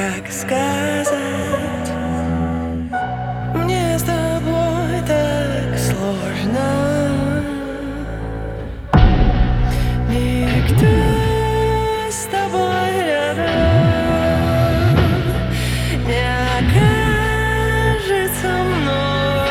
как сказать. Мне с тобой так сложно. Никто с тобой рядом не окажется мной.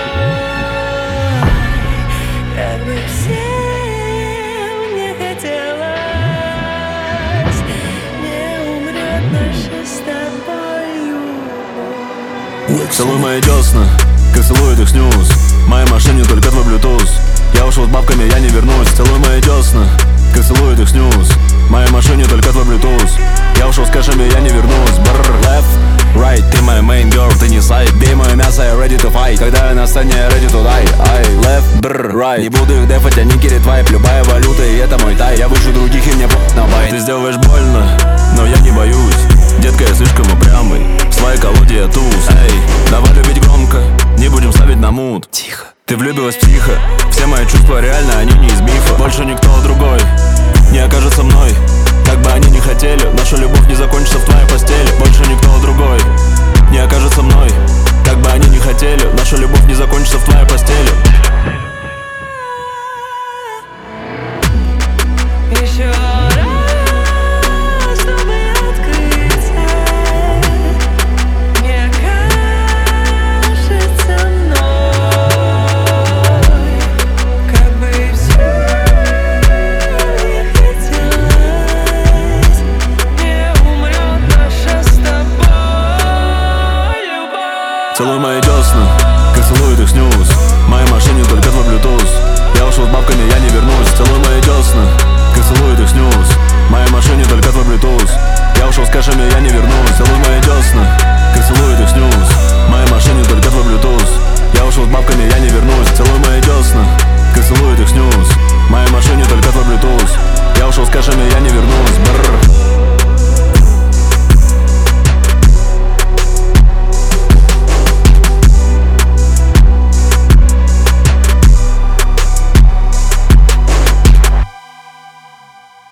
Как бы всем не хотелось, не умрет наша с тобой любовь. Целуй мои десна, как целует их снюс. В моей машине только твой Bluetooth. Я ушел с бабками, я не вернусь. Целуй мои десна, как целует их снюс. В моей машине только твой Bluetooth. Я ушел с кэшами, я не вернусь. Бррр, left, right, ты моя main girl, ты не сайт. Бей мое мясо, я ready to fight. Когда я на сцене, я ready to die. Ай, left, бррр, right. Не буду их дефать, они керит вайп. Любая валюта, и это мой тай. Я выше других, и мне на байт. Ты сделаешь больно, но я не боюсь. Детка, я слишком упрямый. В своей колоде я туз. Эй, давай любить громко, не будем ставить на мут. Тихо. Ты влюбилась в психо. Все мои чувства реально, они не из мифа. Больше никто другой не окажется мной. Как бы они ни хотели, наша любовь не закончится в твоей постели. Больше никто другой не окажется мной. Как бы они ни хотели, наша любовь не закончится в твоей постели. Еще раз, чтобы открыться, не окажется мной. Как бы все не хотелось, не умрет наша с тобой любовь. Целуй мои десна, как целует их снюс. В моей машине только твой Bluetooth. Я ушел с бабками, я не вернусь. Целуй мои десна,